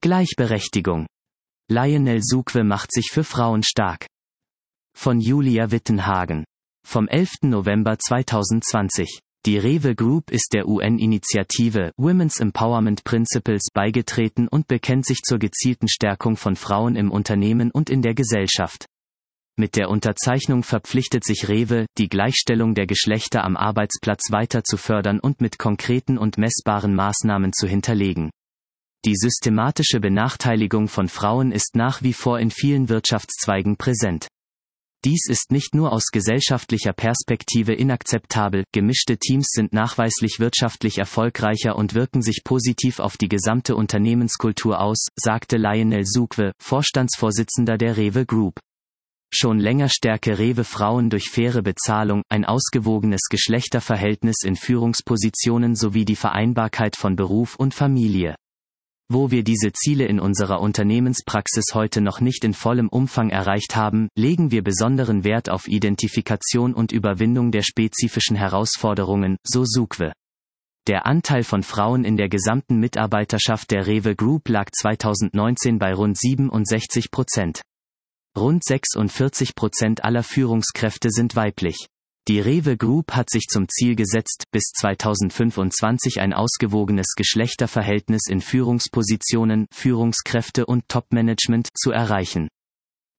Gleichberechtigung. Lionel Sukwe macht sich für Frauen stark. Von Julia Wittenhagen. Vom 11. November 2020. Die Rewe Group ist der UN-Initiative Women's Empowerment Principles beigetreten und bekennt sich zur gezielten Stärkung von Frauen im Unternehmen und in der Gesellschaft. Mit der Unterzeichnung verpflichtet sich Rewe, die Gleichstellung der Geschlechter am Arbeitsplatz weiter zu fördern und mit konkreten und messbaren Maßnahmen zu hinterlegen. Die systematische Benachteiligung von Frauen ist nach wie vor in vielen Wirtschaftszweigen präsent. Dies ist nicht nur aus gesellschaftlicher Perspektive inakzeptabel, gemischte Teams sind nachweislich wirtschaftlich erfolgreicher und wirken sich positiv auf die gesamte Unternehmenskultur aus, sagte Lionel Sukwe, Vorstandsvorsitzender der Rewe Group. Schon länger stärke Rewe Frauen durch faire Bezahlung, ein ausgewogenes Geschlechterverhältnis in Führungspositionen sowie die Vereinbarkeit von Beruf und Familie. Wo wir diese Ziele in unserer Unternehmenspraxis heute noch nicht in vollem Umfang erreicht haben, legen wir besonderen Wert auf Identifikation und Überwindung der spezifischen Herausforderungen, so Sukwe. Der Anteil von Frauen in der gesamten Mitarbeiterschaft der Rewe Group lag 2019 bei rund 67%. Rund 46% aller Führungskräfte sind weiblich. Die Rewe Group hat sich zum Ziel gesetzt, bis 2025 ein ausgewogenes Geschlechterverhältnis in Führungspositionen, Führungskräfte und Topmanagement zu erreichen.